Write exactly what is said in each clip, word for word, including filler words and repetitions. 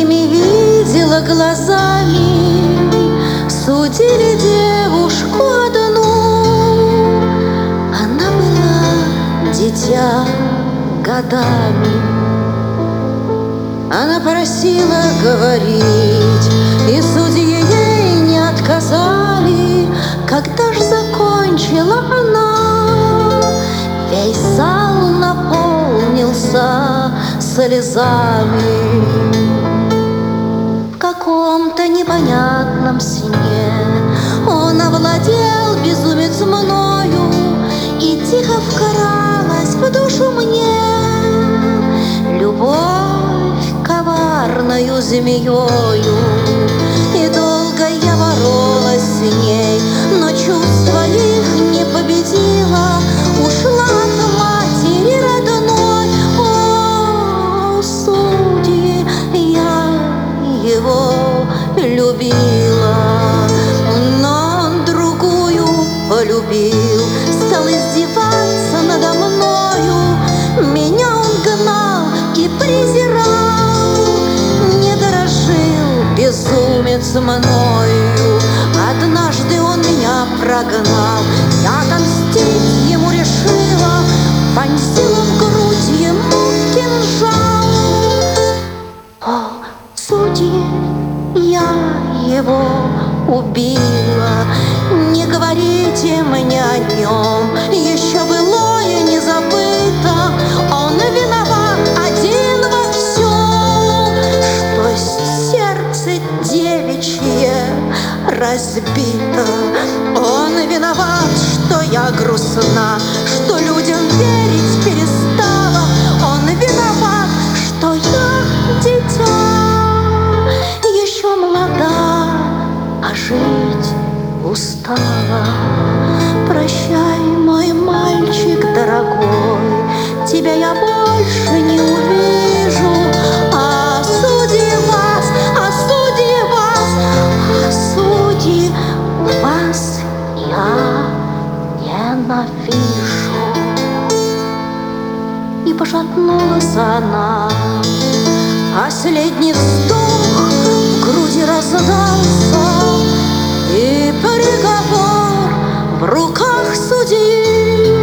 своими видела глазами, судили девушку одну. Она была дитя годами. Она просила говорить, и судьи ей не отказали. Когда ж закончила она, весь зал наполнился слезами. В каком-то непонятном сне он овладел, безумец, мною, и тихо вкралась в душу мне любовь коварною змеёю. И долго я боролась с ней, но чувства их не победила. Ушла от матери родной. О, судьи, я его любила, но он другую полюбил. Стал издеваться надо мною, меня он гнал и презирал. Не дорожил безумец мною, однажды он меня прогнал. Я отомстить ему решила, вонзила в грудь ему кинжал. О, судьи, я его убила, не говорите мне о нем, еще былое не забыто. Он виноват один во всем, что сердце девичье разбито. Он виноват, что я грустна, что людям верить перестала. Он виноват, что я дитя, еще молода, а жить устала. Прощай, мой мальчик дорогой, тебя я больше не увижу. А судьи вас, а судьи вас, а судьи вас я ненавижу. И пошатнулась она, последний вздох в груди раздался, и приговор в руках судьи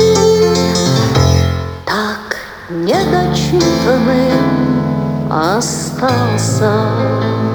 так недочитанным остался.